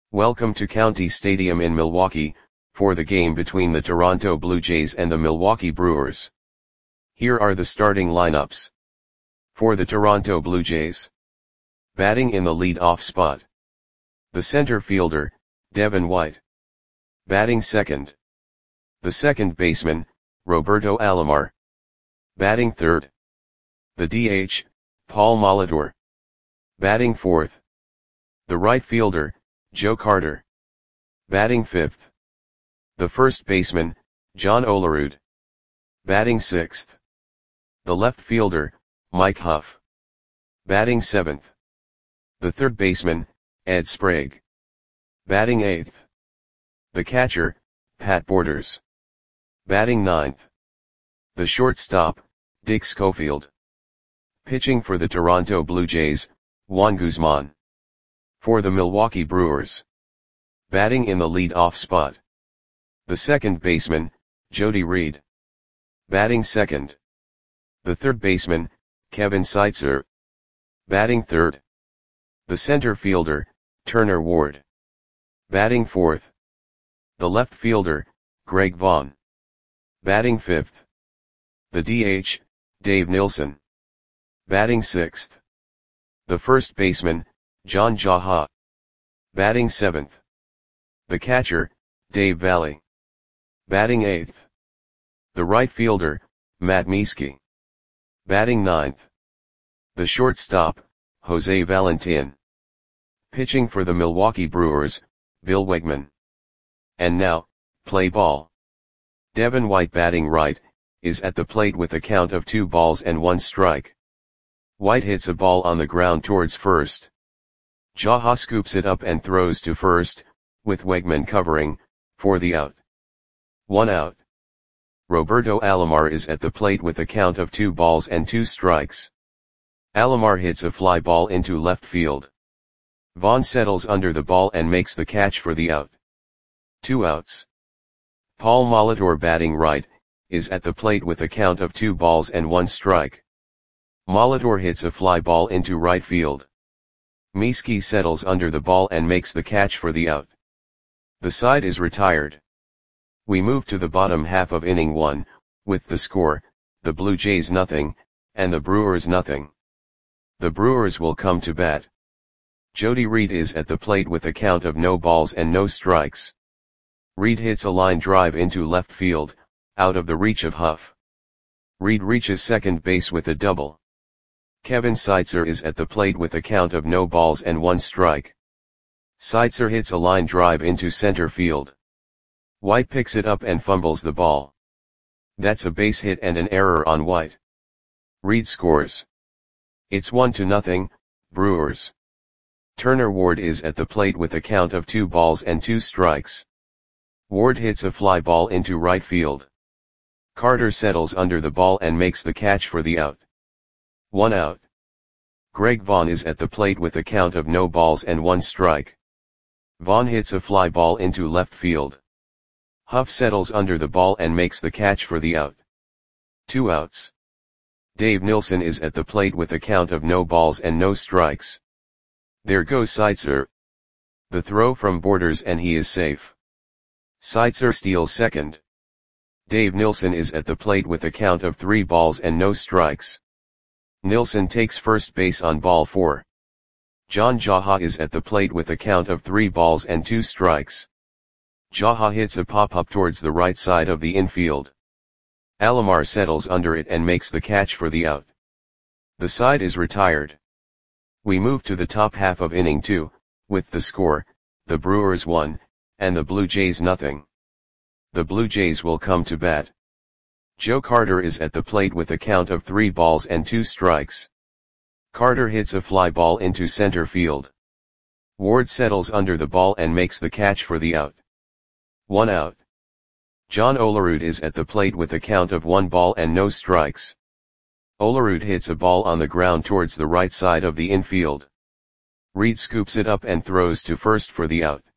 Welcome to County Stadium in Milwaukee, for the game between the Toronto Blue Jays and the Milwaukee Brewers. Here are the starting lineups. For the Toronto Blue Jays. Batting in the lead-off spot. The center fielder, Devin White. Batting second. The second baseman, Roberto Alomar. Batting third. The DH, Paul Molitor. Batting fourth. The right fielder, Joe Carter. Batting fifth. The first baseman, John Olerud. Batting sixth. The left fielder, Mike Huff. Batting seventh. The third baseman, Ed Sprague. Batting eighth. The catcher, Pat Borders. Batting ninth. The shortstop, Dick Schofield. Pitching for the Toronto Blue Jays, Juan Guzman. For the Milwaukee Brewers. Batting in the lead-off spot. The second baseman, Jody Reed. Batting second. The third baseman, Kevin Seitzer. Batting third. The center fielder, Turner Ward. Batting fourth. The left fielder, Greg Vaughn. Batting fifth. The DH, Dave Nilsson. Batting sixth. The first baseman, John Jaha. Batting seventh. The catcher, Dave Valley. Batting eighth. The right fielder, Matt Mieske. Batting ninth. The shortstop, Jose Valentin. Pitching for the Milwaukee Brewers, Bill Wegman. And now, play ball. Devin White batting right, is at the plate with a count of 2 balls and 1 strike. White hits a ball on the ground towards first. Jaha scoops it up and throws to first, with Wegman covering, for the out. 1 out. Roberto Alomar is at the plate with a count of 2 balls and 2 strikes. Alomar hits a fly ball into left field. Vaughn settles under the ball and makes the catch for the out. 2 outs. Paul Molitor batting right, is at the plate with a count of 2 balls and 1 strike. Molitor hits a fly ball into right field. Mieske settles under the ball and makes the catch for the out. The side is retired. We move to the bottom half of inning 1, with the score, the Blue Jays nothing, and the Brewers nothing. The Brewers will come to bat. Jody Reed is at the plate with a count of no balls and no strikes. Reed hits a line drive into left field, out of the reach of Huff. Reed reaches second base with a double. Kevin Seitzer is at the plate with a count of no balls and 1 strike. Seitzer hits a line drive into center field. White picks it up and fumbles the ball. That's a base hit and an error on White. Reed scores. It's 1-0, Brewers. Turner Ward is at the plate with a count of 2 balls and 2 strikes. Ward hits a fly ball into right field. Carter settles under the ball and makes the catch for the out. 1 out. Greg Vaughn is at the plate with a count of no balls and 1 strike. Vaughn hits a fly ball into left field. Huff settles under the ball and makes the catch for the out. 2 outs. Dave Nilsson is at the plate with a count of no balls and no strikes. There goes Seitzer. The throw from Borders and he is safe. Seitzer steals second. Dave Nilsson is at the plate with a count of 3 balls and no strikes. Nilsson takes first base on ball 4. John Jaha is at the plate with a count of 3 balls and 2 strikes. Jaha hits a pop-up towards the right side of the infield. Alomar settles under it and makes the catch for the out. The side is retired. We move to the top half of inning 2, with the score, the Brewers 1, and the Blue Jays nothing. The Blue Jays will come to bat. Joe Carter is at the plate with a count of 3 balls and 2 strikes. Carter hits a fly ball into center field. Ward settles under the ball and makes the catch for the out. 1 out. John Olerud is at the plate with a count of 1 ball and no strikes. Olerud hits a ball on the ground towards the right side of the infield. Reed scoops it up and throws to first for the out.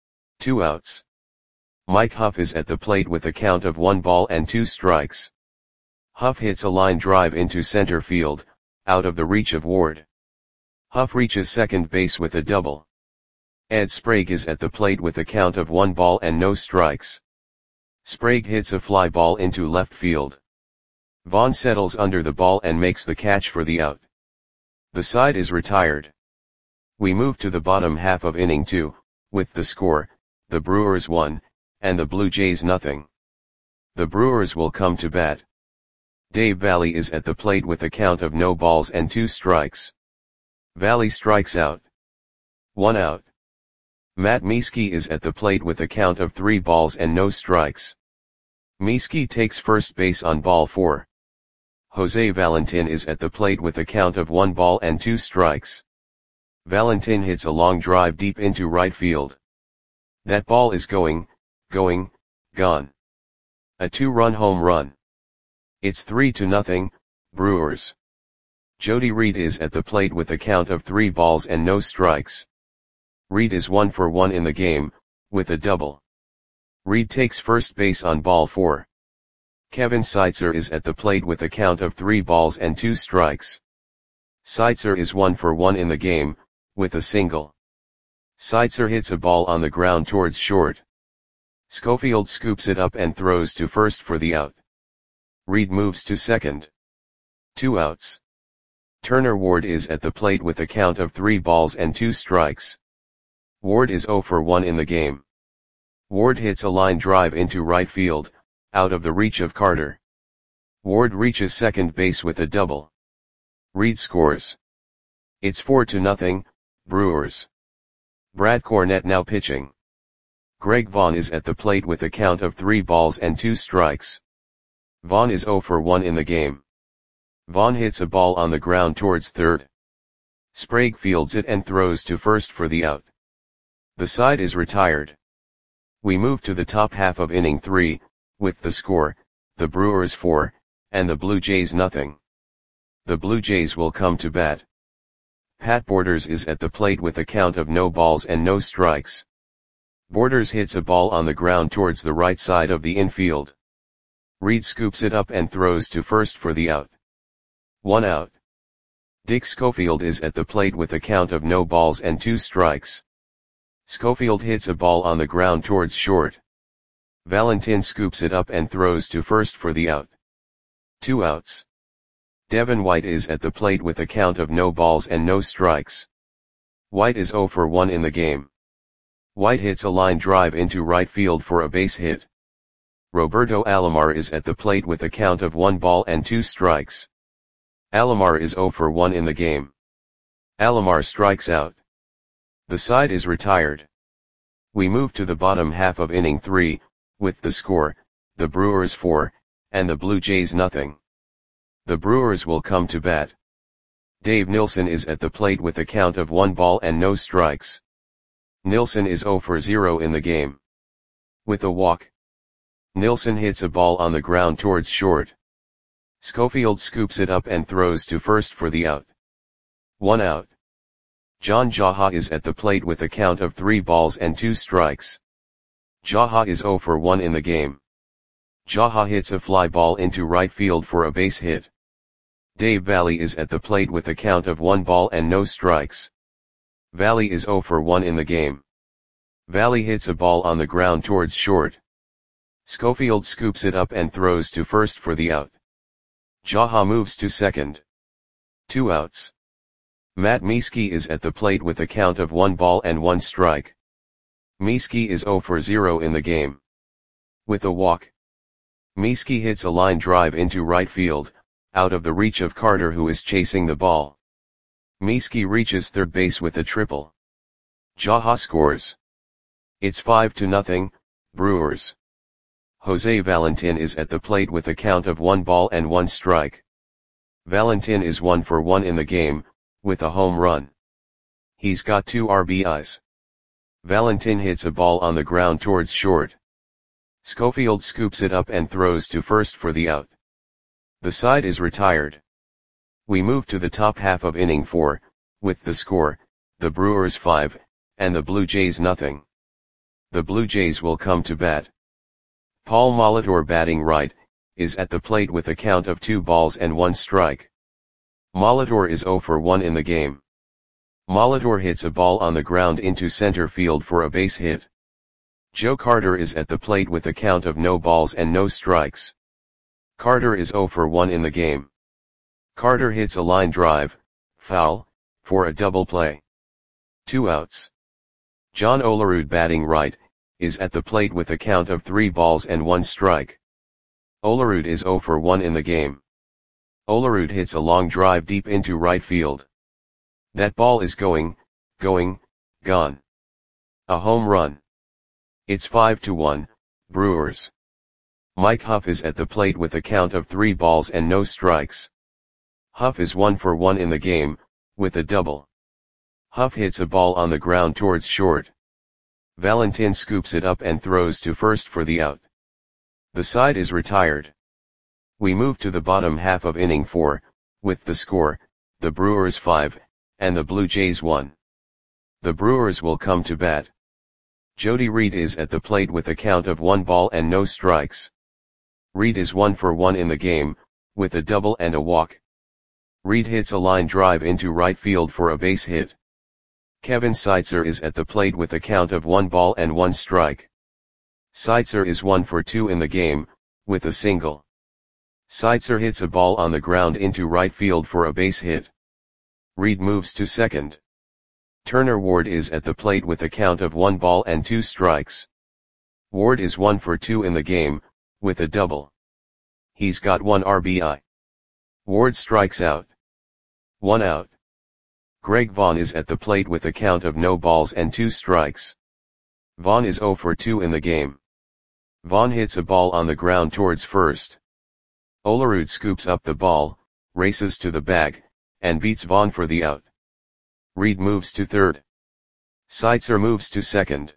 2 outs. Mike Huff is at the plate with a count of 1 ball and 2 strikes. Huff hits a line drive into center field, out of the reach of Ward. Huff reaches second base with a double. Ed Sprague is at the plate with a count of 1 ball and no strikes. Sprague hits a fly ball into left field. Vaughn settles under the ball and makes the catch for the out. The side is retired. We move to the bottom half of inning 2, with the score, the Brewers 1, and the Blue Jays nothing. The Brewers will come to bat. Dave Valle is at the plate with a count of no balls and 2 strikes. Valle strikes out. 1 out. Matt Mieske is at the plate with a count of 3 balls and no strikes. Mieske takes first base on ball 4. Jose Valentin is at the plate with a count of 1 ball and 2 strikes. Valentin hits a long drive deep into right field. That ball is gone. A 2-run home run. It's 3-0, Brewers. Jody Reed is at the plate with a count of 3 balls and no strikes. Reed is 1 for 1 in the game, with a double. Reed takes first base on ball 4. Kevin Seitzer is at the plate with a count of 3 balls and 2 strikes. Seitzer is 1 for 1 in the game, with a single. Seitzer hits a ball on the ground towards short. Schofield scoops it up and throws to first for the out. Reed moves to second. 2 outs. Turner Ward is at the plate with a count of 3 balls and 2 strikes. Ward is 0 for 1 in the game. Ward hits a line drive into right field, out of the reach of Carter. Ward reaches second base with a double. Reed scores. It's 4-0, Brewers. Brad Cornett now pitching. Greg Vaughn is at the plate with a count of 3 balls and 2 strikes. Vaughn is 0 for 1 in the game. Vaughn hits a ball on the ground towards third. Sprague fields it and throws to first for the out. The side is retired. We move to the top half of inning 3, with the score, the Brewers 4, and the Blue Jays nothing. The Blue Jays will come to bat. Pat Borders is at the plate with a count of no balls and no strikes. Borders hits a ball on the ground towards the right side of the infield. Reed scoops it up and throws to first for the out. 1 out. Dick Schofield is at the plate with a count of no balls and 2 strikes. Schofield hits a ball on the ground towards short. Valentin scoops it up and throws to first for the out. 2 outs. Devin White is at the plate with a count of no balls and no strikes. White is 0 for 1 in the game. White hits a line drive into right field for a base hit. Roberto Alomar is at the plate with a count of 1 ball and 2 strikes. Alomar is 0 for 1 in the game. Alomar strikes out. The side is retired. We move to the bottom half of inning 3, with the score, the Brewers 4, and the Blue Jays nothing. The Brewers will come to bat. Dave Nilsson is at the plate with a count of 1 ball and no strikes. Nilsson is 0 for 0 in the game. With a walk. Nilsson hits a ball on the ground towards short. Schofield scoops it up and throws to first for the out. 1 out. John Jaha is at the plate with a count of 3 balls and 2 strikes. Jaha is 0 for 1 in the game. Jaha hits a fly ball into right field for a base hit. Dave Valle is at the plate with a count of 1 ball and no strikes. Valle is 0 for 1 in the game. Valle hits a ball on the ground towards short. Schofield scoops it up and throws to first for the out. Jaha moves to second. 2 outs. Matt Mieske is at the plate with a count of 1 ball and 1 strike. Mieske is 0 for 0 in the game. With a walk. Mieske hits a line drive into right field, out of the reach of Carter who is chasing the ball. Mieske reaches third base with a triple. Jaha scores. It's 5-0, Brewers. Jose Valentin is at the plate with a count of 1 ball and 1 strike. Valentin is 1 for 1 in the game, with a home run. He's got 2 RBIs. Valentin hits a ball on the ground towards short. Schofield scoops it up and throws to first for the out. The side is retired. We move to the top half of inning 4, with the score, the Brewers 5, and the Blue Jays nothing. The Blue Jays will come to bat. Paul Molitor batting right, is at the plate with a count of 2 balls and 1 strike. Molitor is 0 for 1 in the game. Molitor hits a ball on the ground into center field for a base hit. Joe Carter is at the plate with a count of no balls and no strikes. Carter is 0 for 1 in the game. Carter hits a line drive, foul, for a double play. 2 outs. John Olerud batting right, is at the plate with a count of 3 balls and 1 strike. Olerud is 0 for 1 in the game. Olerud hits a long drive deep into right field. That ball is gone. A home run. It's 5-1, Brewers. Mike Huff is at the plate with a count of 3 balls and no strikes. Huff is 1 for 1 in the game, with a double. Huff hits a ball on the ground towards short. Valentin scoops it up and throws to first for the out. The side is retired. We move to the bottom half of inning 4, with the score, the Brewers 5, and the Blue Jays 1. The Brewers will come to bat. Jody Reed is at the plate with a count of 1 ball and no strikes. Reed is 1 for 1 in the game, with a double and a walk. Reed hits a line drive into right field for a base hit. Kevin Seitzer is at the plate with a count of 1 ball and 1 strike. Seitzer is 1 for 2 in the game, with a single. Seitzer hits a ball on the ground into right field for a base hit. Reed moves to second. Turner Ward is at the plate with a count of 1 ball and 2 strikes. Ward is 1 for 2 in the game, with a double. He's got 1 RBI. Ward strikes out. 1 out. Greg Vaughn is at the plate with a count of no balls and 2 strikes. Vaughn is 0 for 2 in the game. Vaughn hits a ball on the ground towards first. Olerud scoops up the ball, races to the bag, and beats Vaughn for the out. Reed moves to third. Seitzer moves to second.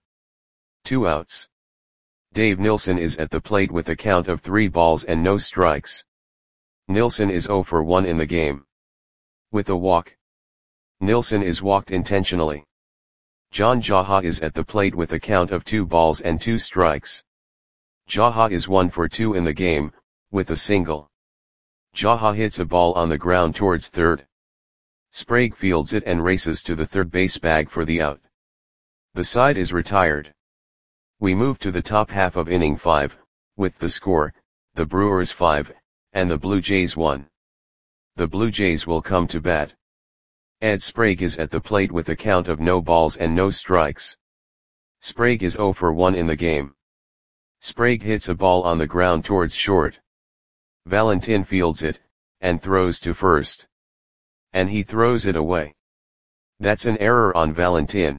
2 outs. Dave Nilsson is at the plate with a count of 3 balls and no strikes. Nilsson is 0 for 1 in the game. With a walk. Nilsson is walked intentionally. John Jaha is at the plate with a count of 2 balls and 2 strikes. Jaha is 1 for 2 in the game, with a single. Jaha hits a ball on the ground towards third. Sprague fields it and races to the third base bag for the out. The side is retired. We move to the top half of inning 5, with the score, the Brewers 5, and the Blue Jays 1. The Blue Jays will come to bat. Ed Sprague is at the plate with a count of no balls and no strikes. Sprague is 0 for 1 in the game. Sprague hits a ball on the ground towards short. Valentin fields it, and throws to first. And he throws it away. That's an error on Valentin.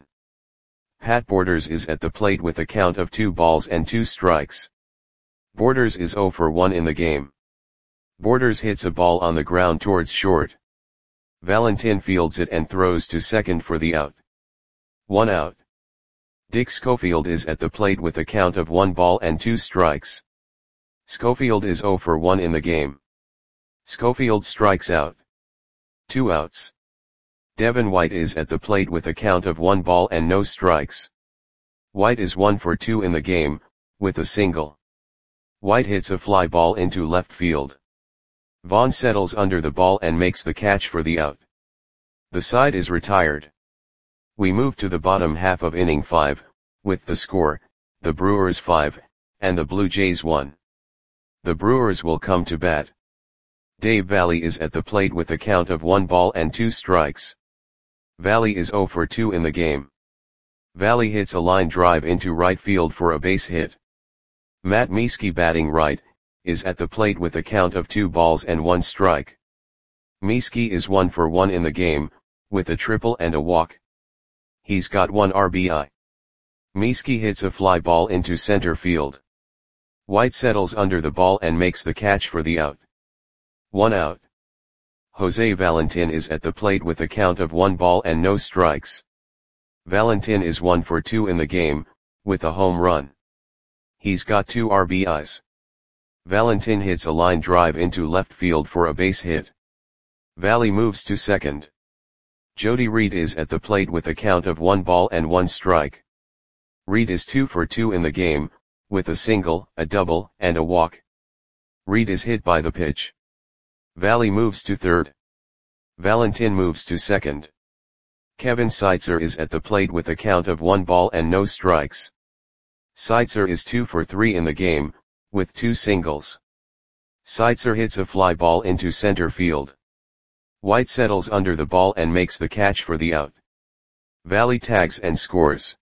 Pat Borders is at the plate with a count of 2 balls and 2 strikes. Borders is 0 for 1 in the game. Borders hits a ball on the ground towards short. Valentin fields it and throws to second for the out. 1 out. Dick Schofield is at the plate with a count of 1 ball and 2 strikes. Schofield is 0 for 1 in the game. Schofield strikes out. 2 outs. Devin White is at the plate with a count of 1 ball and no strikes. White is 1 for 2 in the game, with a single. White hits a fly ball into left field. Vaughn settles under the ball and makes the catch for the out. The side is retired. We move to the bottom half of inning 5, with the score, the Brewers 5, and the Blue Jays 1. The Brewers will come to bat. Dave Valley is at the plate with a count of 1 ball and 2 strikes. Valley is 0 for 2 in the game. Valley hits a line drive into right field for a base hit. Matt Mieske batting right, is at the plate with a count of 2 balls and 1 strike. Mieske is 1 for 1 in the game, with a triple and a walk. He's got 1 RBI. Mieske hits a fly ball into center field. White settles under the ball and makes the catch for the out. 1 out. Jose Valentin is at the plate with a count of 1 ball and no strikes. Valentin is 1 for 2 in the game, with a home run. He's got 2 RBIs. Valentin hits a line drive into left field for a base hit. Valley moves to second. Jody Reed is at the plate with a count of 1 ball and 1 strike. Reed is 2 for 2 in the game, with a single, a double, and a walk. Reed is hit by the pitch. Valley moves to third. Valentin moves to second. Kevin Seitzer is at the plate with a count of 1 ball and no strikes. Seitzer is 2 for 3 in the game, with 2 singles. Seitzer hits a fly ball into center field. White settles under the ball and makes the catch for the out. Valley tags and scores.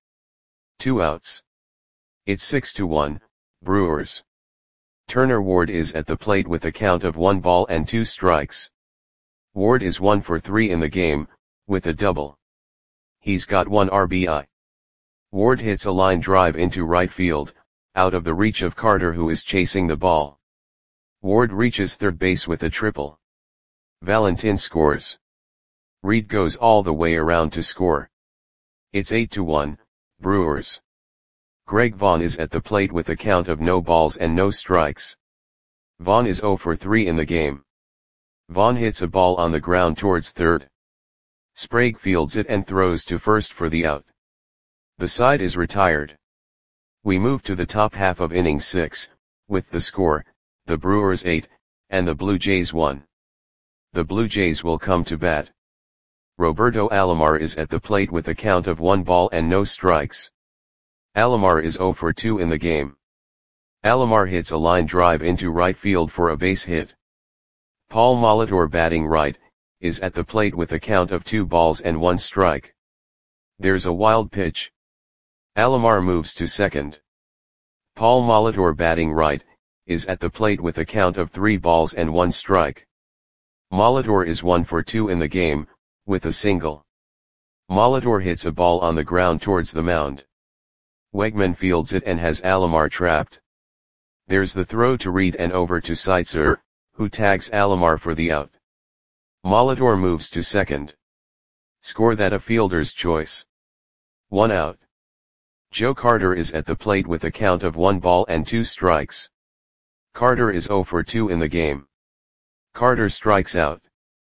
2 outs. It's 6-1, Brewers. Turner Ward is at the plate with a count of 1 ball and 2 strikes. Ward is 1 for 3 in the game, with a double. He's got 1 RBI. Ward hits a line drive into right field, out of the reach of Carter, who is chasing the ball. Ward reaches third base with a triple. Valentin scores. Reed goes all the way around to score. It's 8-1, Brewers. Greg Vaughn is at the plate with a count of no balls and no strikes. Vaughn is 0 for 3 in the game. Vaughn hits a ball on the ground towards third. Sprague fields it and throws to first for the out. The side is retired. We move to the top half of inning 6, with the score, the Brewers 8, and the Blue Jays 1. The Blue Jays will come to bat. Roberto Alomar is at the plate with a count of 1 ball and no strikes. Alomar is 0 for 2 in the game. Alomar hits a line drive into right field for a base hit. Paul Molitor, batting right, is at the plate with a count of 2 balls and 1 strike. There's a wild pitch. Alomar moves to second. Paul Molitor, batting right, is at the plate with a count of 3 balls and 1 strike. Molitor is 1 for 2 in the game, with a single. Molitor hits a ball on the ground towards the mound. Wegman fields it and has Alomar trapped. There's the throw to Reed and over to Seitzer, who tags Alomar for the out. Molitor moves to second. Score that a fielder's choice. 1 out. Joe Carter is at the plate with a count of 1 ball and 2 strikes. Carter is 0 for 2 in the game. Carter strikes out.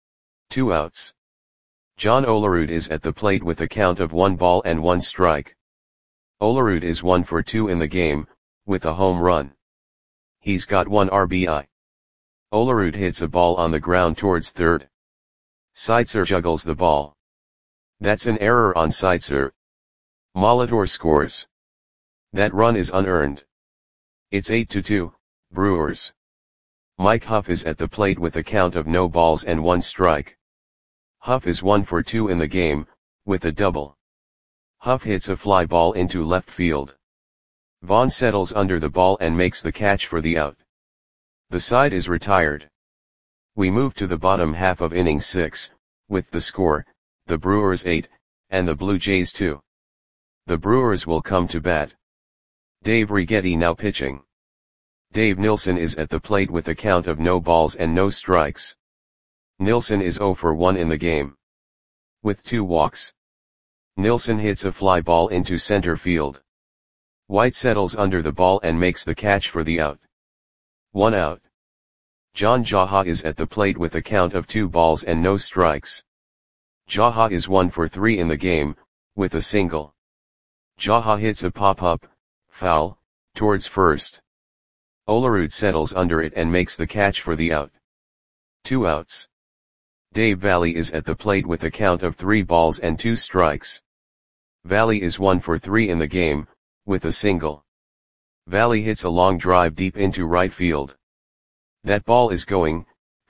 2 outs. John Olerud is at the plate with a count of 1 ball and 1 strike. Olerud is 1 for 2 in the game, with a home run. He's got 1 RBI. Olerud hits a ball on the ground towards third. Seitzer juggles the ball. That's an error on Seitzer. Molitor scores. That run is unearned. It's 8-2, Brewers. Mike Huff is at the plate with a count of no balls and 1 strike. Huff is 1 for 2 in the game, with a double. Huff hits a fly ball into left field. Vaughn settles under the ball and makes the catch for the out. The side is retired. We move to the bottom half of inning 6, with the score, the Brewers 8, and the Blue Jays 2. The Brewers will come to bat. Dave Righetti now pitching. Dave Nilsson is at the plate with a count of no balls and no strikes. Nilsson is 0 for 1 in the game. With 2 walks. Nilsson hits a fly ball into center field. White settles under the ball and makes the catch for the out. 1 out. John Jaha is at the plate with a count of 2 balls and no strikes. Jaha is 1 for 3 in the game, with a single. Jaha hits a pop-up, foul, towards first. Olerud settles under it and makes the catch for the out. 2 outs. Dave Valley is at the plate with a count of 3 balls and 2 strikes. Valley is 1 for 3 in the game, with a single. Valley hits a long drive deep into right field. That ball is gone.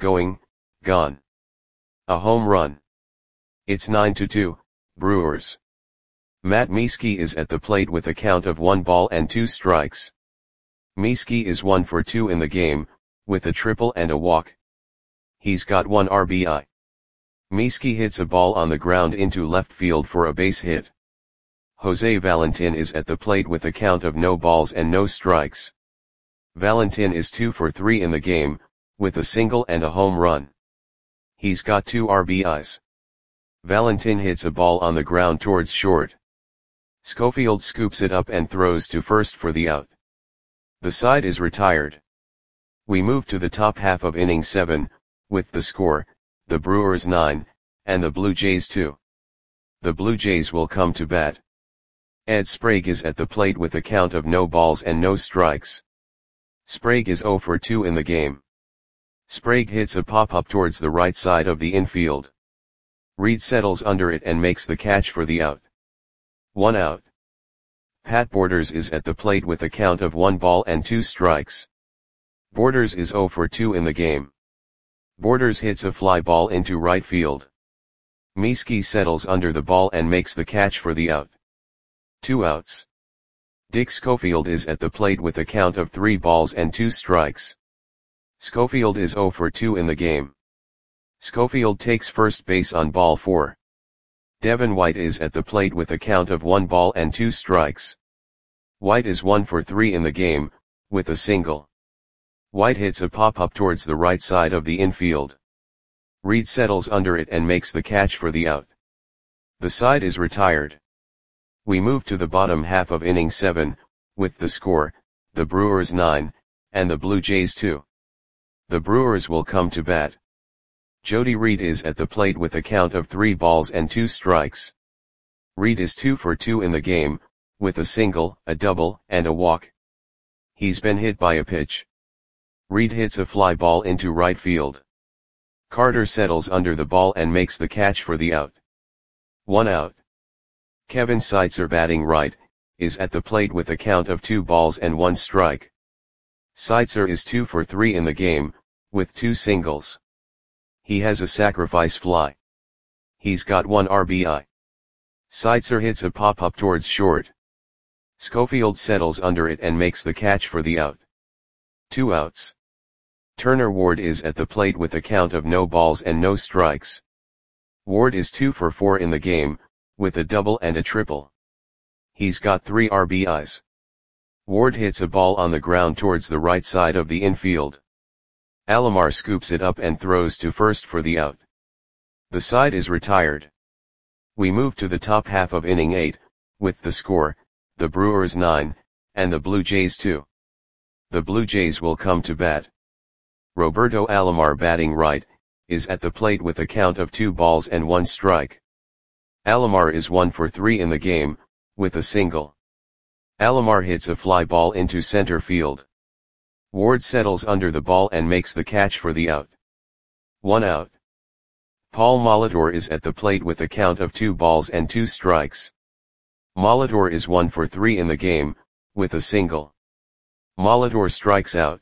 A home run. It's 9-2, Brewers. Matt Mieske is at the plate with a count of 1 ball and 2 strikes. Mieske is 1 for 2 in the game, with a triple and a walk. He's got 1 RBI. Mieske hits a ball on the ground into left field for a base hit. Jose Valentin is at the plate with a count of no balls and no strikes. Valentin is 2 for 3 in the game, with a single and a home run. He's got 2 RBIs. Valentin hits a ball on the ground towards short. Schofield scoops it up and throws to first for the out. The side is retired. We move to the top half of inning 7, with the score, the Brewers 9, and the Blue Jays 2. The Blue Jays will come to bat. Ed Sprague is at the plate with a count of no balls and no strikes. Sprague is 0 for 2 in the game. Sprague hits a pop-up towards the right side of the infield. Reed settles under it and makes the catch for the out. 1 out. Pat Borders is at the plate with a count of 1 ball and 2 strikes. Borders is 0 for 2 in the game. Borders hits a fly ball into right field. Mieski settles under the ball and makes the catch for the out. 2 outs. Dick Schofield is at the plate with a count of 3 balls and 2 strikes. Schofield is 0 for 2 in the game. Schofield takes first base on ball 4. Devin White is at the plate with a count of 1 ball and 2 strikes. White is 1 for 3 in the game, with a single. White hits a pop-up towards the right side of the infield. Reed settles under it and makes the catch for the out. The side is retired. We move to the bottom half of inning 7, with the score, the Brewers 9, and the Blue Jays 2. The Brewers will come to bat. Jody Reed is at the plate with a count of 3 balls and 2 strikes. Reed is 2 for 2 in the game, with a single, a double, and a walk. He's been hit by a pitch. Reed hits a fly ball into right field. Carter settles under the ball and makes the catch for the out. 1 out. Kevin Seitzer, batting right, is at the plate with a count of 2 balls and 1 strike. Seitzer is 2 for 3 in the game, with 2 singles. He has a sacrifice fly. He's got 1 RBI. Seitzer hits a pop-up towards short. Schofield settles under it and makes the catch for the out. 2 outs. Turner Ward is at the plate with a count of no balls and no strikes. Ward is 2 for 4 in the game, with a double and a triple. He's got 3 RBIs. Ward hits a ball on the ground towards the right side of the infield. Alomar scoops it up and throws to first for the out. The side is retired. We move to the top half of inning 8, with the score, the Brewers 9, and the Blue Jays 2. The Blue Jays will come to bat. Roberto Alomar, batting right, is at the plate with a count of 2 balls and 1 strike. Alomar is 1 for 3 in the game, with a single. Alomar hits a fly ball into center field. Ward settles under the ball and makes the catch for the out. 1 out. Paul Molitor is at the plate with a count of 2 balls and 2 strikes. Molitor is 1 for 3 in the game, with a single. Molitor strikes out.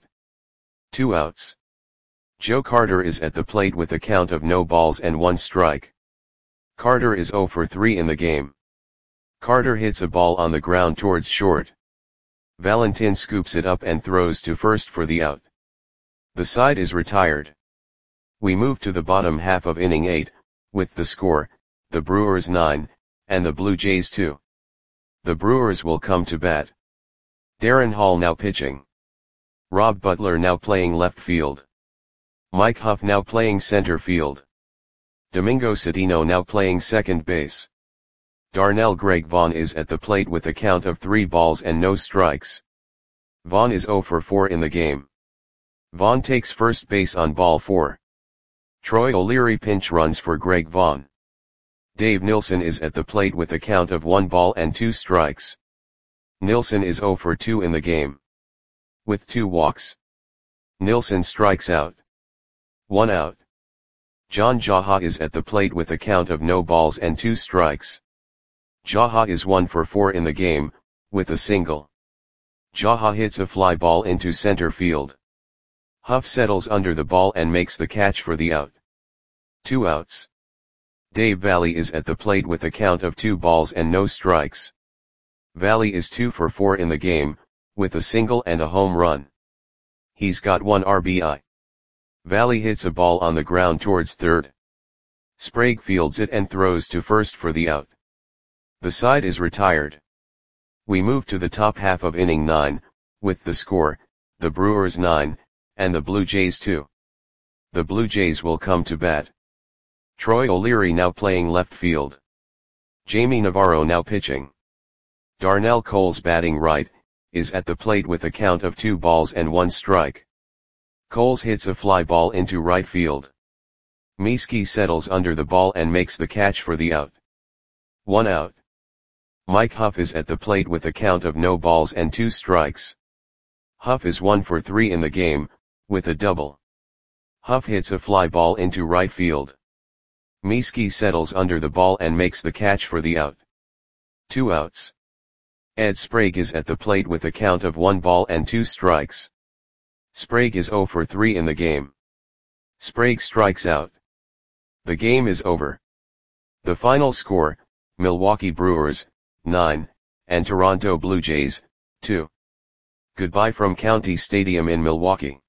2 outs. Joe Carter is at the plate with a count of no balls and 1 strike. Carter is 0 for 3 in the game. Carter hits a ball on the ground towards short. Valentin scoops it up and throws to first for the out. The side is retired. We move to the bottom half of inning 8, with the score, the Brewers 9, and the Blue Jays 2. The Brewers will come to bat. Darren Hall now pitching. Rob Butler now playing left field. Mike Huff now playing center field. Domingo Cedeno now playing second base. Darnell Greg Vaughn is at the plate with a count of 3 balls and no strikes. Vaughn is 0 for 4 in the game. Vaughn takes first base on ball 4. Troy O'Leary pinch runs for Greg Vaughn. Dave Nilsson is at the plate with a count of 1 ball and 2 strikes. Nilsson is 0 for 2 in the game. With 2 walks. Nilsson strikes out. 1 out. John Jaha is at the plate with a count of no balls and 2 strikes. Jaha is 1 for 4 in the game, with a single. Jaha hits a fly ball into center field. Huff settles under the ball and makes the catch for the out. 2 outs. Dave Valley is at the plate with a count of 2 balls and no strikes. Valley is 2 for 4 in the game, with a single and a home run. He's got 1 RBI. Valley hits a ball on the ground towards third. Sprague fields it and throws to first for the out. The side is retired. We move to the top half of inning 9, with the score, the Brewers 9, and the Blue Jays 2. The Blue Jays will come to bat. Troy O'Leary now playing left field. Jamie Navarro now pitching. Darnell Coles, batting right, is at the plate with a count of 2 balls and 1 strike. Coles hits a fly ball into right field. Mieski settles under the ball and makes the catch for the out. 1 out. Mike Huff is at the plate with a count of no balls and 2 strikes. Huff is 1 for 3 in the game, with a double. Huff hits a fly ball into right field. Mieski settles under the ball and makes the catch for the out. 2 outs. Ed Sprague is at the plate with a count of 1 ball and 2 strikes. Sprague is 0 for 3 in the game. Sprague strikes out. The game is over. The final score, Milwaukee Brewers, 9, and Toronto Blue Jays, 2. Goodbye from County Stadium in Milwaukee.